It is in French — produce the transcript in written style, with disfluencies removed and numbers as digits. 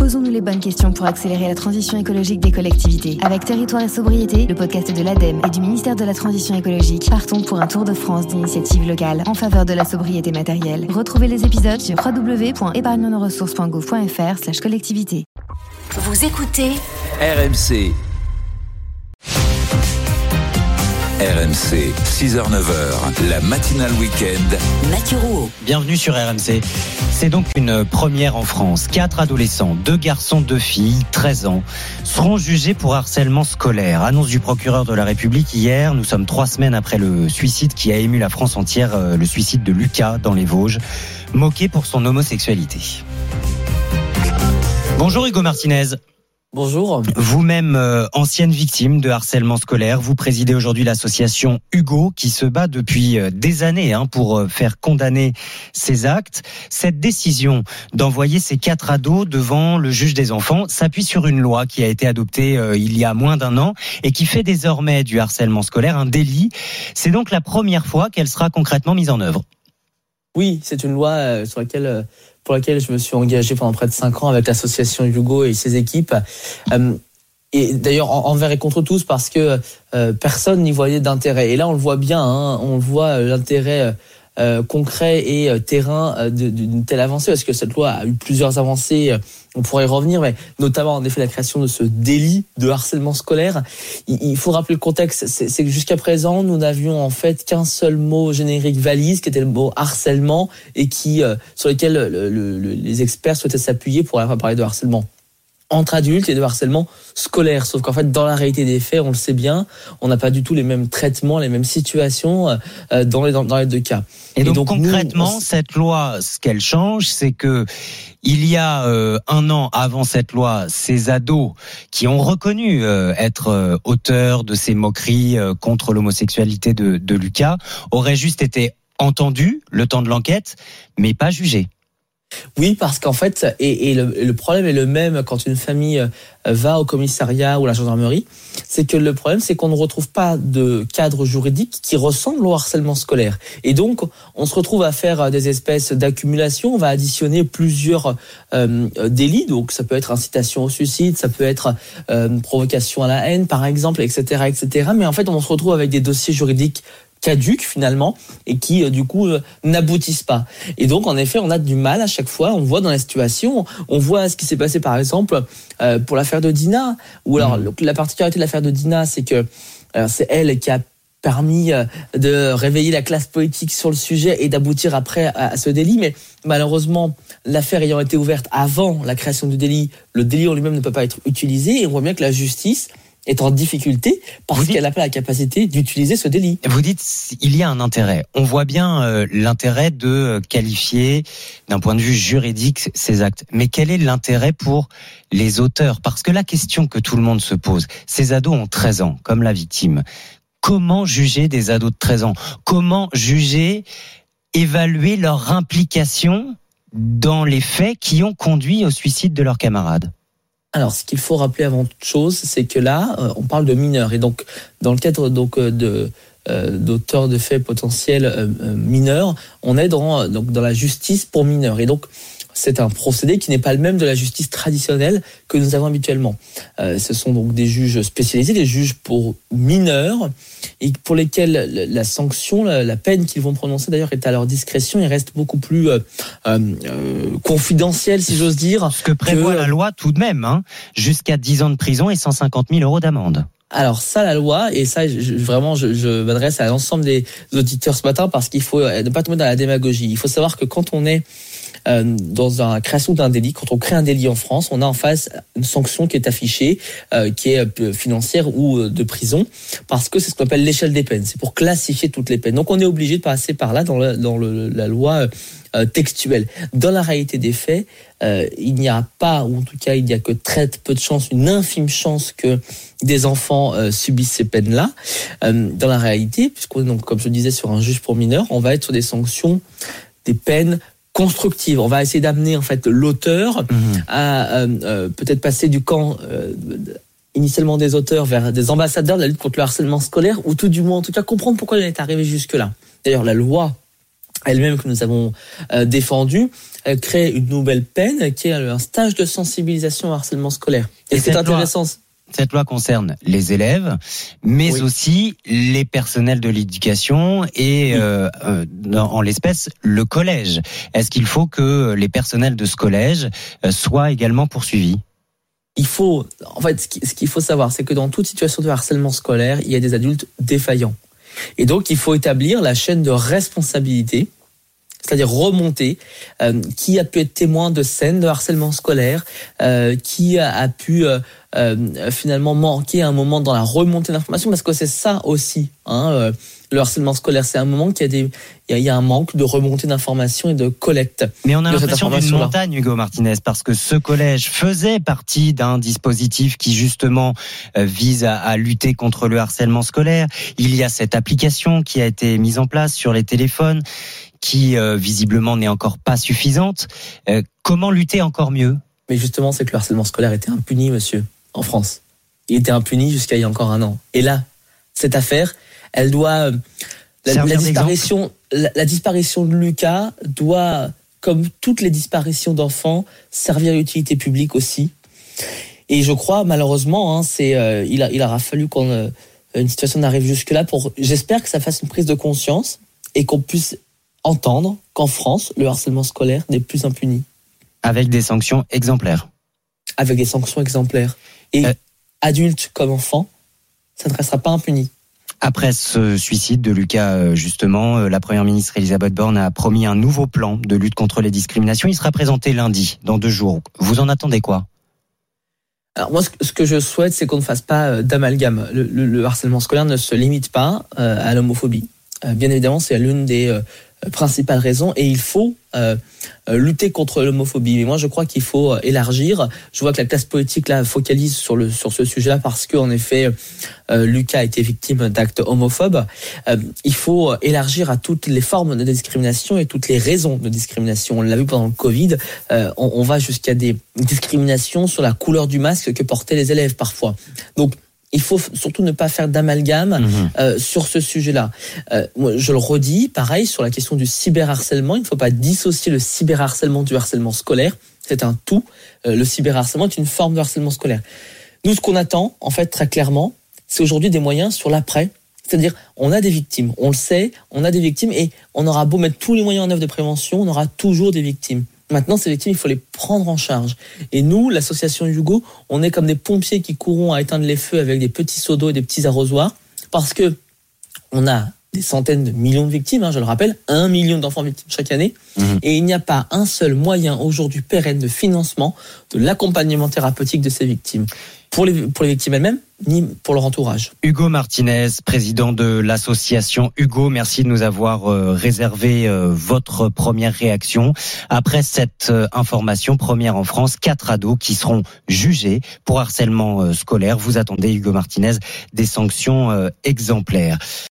Posons-nous les bonnes questions pour accélérer la transition écologique des collectivités. Avec Territoire et Sobriété, le podcast de l'ADEME et du ministère de la Transition écologique, partons pour un tour de France d'initiatives locales en faveur de la sobriété matérielle. Retrouvez les épisodes sur www.épargnenoressources.gouv.fr/collectivité. Vous écoutez RMC. RMC, 6h-9h, la matinale week-end. Mathieu Rouault. Bienvenue sur RMC. C'est donc une première en France. 4 adolescents, 2 garçons, 2 filles, 13 ans, seront jugés pour harcèlement scolaire. Annonce du procureur de la République hier. Nous sommes 3 semaines après le suicide qui a ému la France entière, le suicide de Lucas dans les Vosges, moqué pour son homosexualité. Bonjour Hugo Martinez. Bonjour. Vous-même, ancienne victime de harcèlement scolaire, vous présidez aujourd'hui l'association Hugo qui se bat depuis des années pour faire condamner ces actes. Cette décision d'envoyer ces 4 ados devant le juge des enfants s'appuie sur une loi qui a été adoptée il y a moins d'1 an et qui fait désormais du harcèlement scolaire un délit. C'est donc la première fois qu'elle sera concrètement mise en œuvre. Oui, c'est une loi pour laquelle je me suis engagé pendant près de 5 ans avec l'association Hugo et ses équipes. Et d'ailleurs, envers et contre tous, parce que personne n'y voyait d'intérêt. Et là, on le voit bien, on voit l'intérêt concret et terrain d'une telle avancée, parce que cette loi a eu plusieurs avancées, on pourrait y revenir, mais notamment en effet la création de ce délit de harcèlement scolaire. Il faut rappeler le contexte, c'est que jusqu'à présent, nous n'avions en fait qu'un seul mot générique valise, qui était le mot harcèlement, et sur lequel les experts souhaitaient s'appuyer pour parler de harcèlement entre adultes et de harcèlement scolaire. Sauf qu'en fait, dans la réalité des faits, on le sait bien, on n'a pas du tout les mêmes traitements, les mêmes situations dans les deux cas. Et donc concrètement, cette loi, ce qu'elle change, c'est que il y a 1 an avant cette loi, ces ados qui ont reconnu être auteurs de ces moqueries contre l'homosexualité de Lucas auraient juste été entendus le temps de l'enquête, mais pas jugés. Oui, parce qu'en fait, et le problème est le même quand une famille va au commissariat ou à la gendarmerie, c'est que le problème, c'est qu'on ne retrouve pas de cadre juridique qui ressemble au harcèlement scolaire. Et donc, on se retrouve à faire des espèces d'accumulation, on va additionner plusieurs délits, donc ça peut être incitation au suicide, ça peut être provocation à la haine, par exemple, etc., etc. Mais en fait, on se retrouve avec des dossiers juridiques caduques finalement et qui du coup n'aboutissent pas. Et donc en effet on a du mal à chaque fois, on voit dans la situation, on voit ce qui s'est passé par exemple pour l'affaire de Dina, ou alors la particularité de l'affaire de Dina, c'est que c'est elle qui a permis de réveiller la classe politique sur le sujet et d'aboutir après à ce délit, mais malheureusement l'affaire ayant été ouverte avant la création du délit, le délit en lui-même ne peut pas être utilisé, et on voit bien que la justice est en difficulté parce qu'elle n'a pas la capacité d'utiliser ce délit. Vous dites il y a un intérêt. On voit bien l'intérêt de qualifier d'un point de vue juridique ces actes. Mais quel est l'intérêt pour les auteurs ? Parce que la question que tout le monde se pose, ces ados ont 13 ans, comme la victime. Comment juger des ados de 13 ans ? Comment juger, évaluer leur implication dans les faits qui ont conduit au suicide de leurs camarades ? Alors, ce qu'il faut rappeler avant toute chose, c'est que là, on parle de mineurs. Et donc, dans le cadre d'auteurs de faits potentiels mineurs, on est dans la justice pour mineurs. Et donc, c'est un procédé qui n'est pas le même de la justice traditionnelle que nous avons habituellement. Ce sont donc des juges spécialisés, des juges pour mineurs, et pour lesquels la sanction, la peine qu'ils vont prononcer d'ailleurs est à leur discrétion et reste beaucoup plus confidentielle, si j'ose dire. Ce que prévoit la loi tout de même, jusqu'à 10 ans de prison et 150 000 € d'amende. Alors ça, la loi, et ça je m'adresse à l'ensemble des auditeurs ce matin parce qu'il faut ne pas tomber dans la démagogie. Il faut savoir que quand on est dans la création d'un délit, quand on crée un délit en France, on a en face une sanction qui est affichée, qui est financière ou de prison, parce que c'est ce qu'on appelle l'échelle des peines. C'est pour classifier toutes les peines. Donc on est obligé de passer par là dans la loi textuelle. Dans la réalité des faits, il n'y a pas, ou en tout cas il n'y a que très peu de chance, une infime chance que des enfants subissent ces peines-là. Dans la réalité, puisqu'on est donc, comme je le disais, sur un juge pour mineurs, on va être sur des sanctions, des peines constructive. On va essayer d'amener en fait l'auteur à peut-être passer du camp initialement des auteurs vers des ambassadeurs de la lutte contre le harcèlement scolaire, ou tout du moins en tout cas comprendre pourquoi il est arrivé jusque-là. D'ailleurs, la loi elle-même que nous avons défendue crée une nouvelle peine qui est un stage de sensibilisation au harcèlement scolaire. Et c'est intéressant. Cette loi concerne les élèves, mais aussi les personnels de l'éducation et, en l'espèce, le collège. Est-ce qu'il faut que les personnels de ce collège soient également poursuivis ? En fait, ce qu'il faut savoir, c'est que dans toute situation de harcèlement scolaire, il y a des adultes défaillants. Et donc, il faut établir la chaîne de responsabilité, c'est-à-dire remonter qui a pu être témoin de scènes de harcèlement scolaire, qui a pu finalement manquer un moment dans la remontée d'informations, parce que c'est ça aussi, le harcèlement scolaire, c'est un moment qu'il y a un manque de remontée d'informations et de collecte. Mais on a l'impression d'une montagne, Hugo Martinez, parce que ce collège faisait partie d'un dispositif qui justement vise à lutter contre le harcèlement scolaire. Il y a cette application qui a été mise en place sur les téléphones, qui visiblement n'est encore pas suffisante. Comment lutter encore mieux ? Mais justement, c'est que le harcèlement scolaire était impuni, monsieur, en France. Il était impuni jusqu'à il y a encore un an. Et là, cette affaire, elle doit... La disparition de Lucas doit, comme toutes les disparitions d'enfants, servir à l'utilité publique aussi. Et je crois, malheureusement, il aura fallu une situation n'arrive jusque-là j'espère que ça fasse une prise de conscience et qu'on puisse entendre qu'en France, le harcèlement scolaire n'est plus impuni. Avec des sanctions exemplaires. Avec des sanctions exemplaires. Et adultes comme enfants, ça ne restera pas impuni. Après ce suicide de Lucas, justement, la première ministre Elisabeth Borne a promis un nouveau plan de lutte contre les discriminations. Il sera présenté lundi, dans 2 jours. Vous en attendez quoi ? Alors moi, ce que je souhaite, c'est qu'on ne fasse pas d'amalgame. Le harcèlement scolaire ne se limite pas à l'homophobie. Bien évidemment, c'est l'une des principales raisons, et il faut lutter contre l'homophobie. Mais moi, je crois qu'il faut élargir. Je vois que la classe politique là focalise sur ce sujet-là parce qu'en effet, Lucas a été victime d'actes homophobes. Il faut élargir à toutes les formes de discrimination et toutes les raisons de discrimination. On l'a vu pendant le Covid. On va jusqu'à des discriminations sur la couleur du masque que portaient les élèves parfois. Donc, il faut surtout ne pas faire d'amalgame sur ce sujet-là. Moi, je le redis, pareil, sur la question du cyberharcèlement, il ne faut pas dissocier le cyberharcèlement du harcèlement scolaire. C'est un tout. Le cyberharcèlement est une forme de harcèlement scolaire. Nous, ce qu'on attend, en fait, très clairement, c'est aujourd'hui des moyens sur l'après. C'est-à-dire, on a des victimes, on le sait, on a des victimes, et on aura beau mettre tous les moyens en œuvre de prévention, on aura toujours des victimes. Maintenant, ces victimes, il faut les prendre en charge. Et nous, l'association Hugo, on est comme des pompiers qui courront à éteindre les feux avec des petits seaux d'eau et des petits arrosoirs, parce que on a des centaines de millions de victimes, je le rappelle, 1 million d'enfants victimes chaque année, et il n'y a pas un seul moyen aujourd'hui pérenne de financement de l'accompagnement thérapeutique de ces victimes. Pour les victimes elles-mêmes, ni pour leur entourage. Hugo Martinez, président de l'association Hugo, merci de nous avoir réservé votre première réaction. Après cette information, première en France, 4 ados qui seront jugés pour harcèlement scolaire. Vous attendez, Hugo Martinez, des sanctions exemplaires.